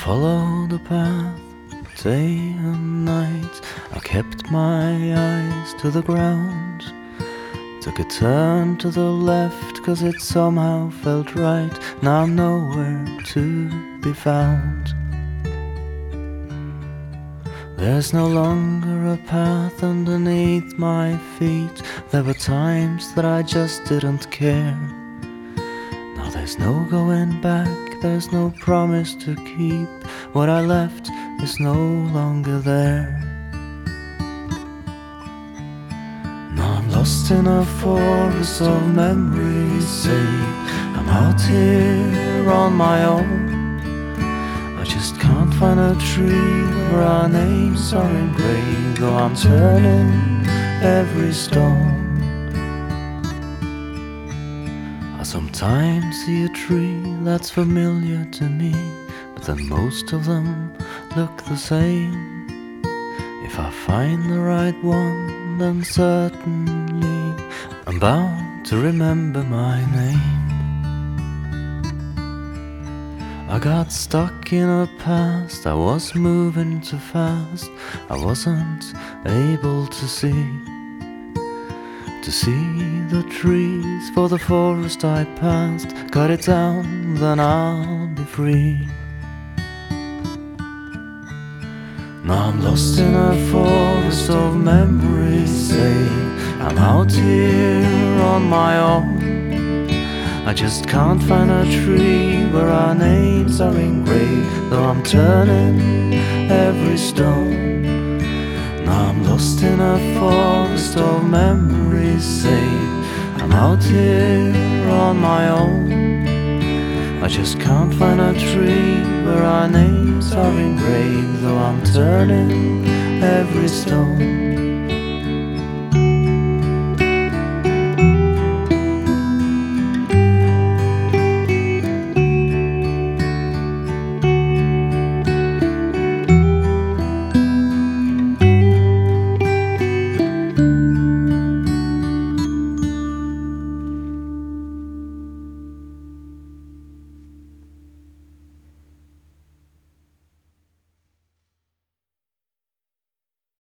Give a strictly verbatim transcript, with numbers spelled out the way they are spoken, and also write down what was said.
followed the path day and night. I kept my eyes to the ground. Took a turn to the left, cause it somehow felt right. Now I'm nowhere to be found. There's no longer a path underneath my feet. There were times that I just didn't care. Now there's no going back, there's no promise to keep. What I left is no longer there. Now I'm lost in a forest of memories, say I'm out here on my own. I just can't find a tree where our names are engraved, though I'm turning every stone. I sometimes see a tree that's familiar to me, but then most of them look the same. If I find the right one, then certainly I'm bound to remember my name. I got stuck in a past, I was moving too fast. I wasn't able to see To see the trees for the forest I passed. Cut it down, then I'll be free. Now I'm lost in a forest of memories, say I'm out here on my own. I just can't find a tree where our names are engraved, though I'm turning every stone. Now I'm lost in a forest of memories, say I'm out here on my own. I just can't find a tree where our names are engraved, though I'm turning every stone.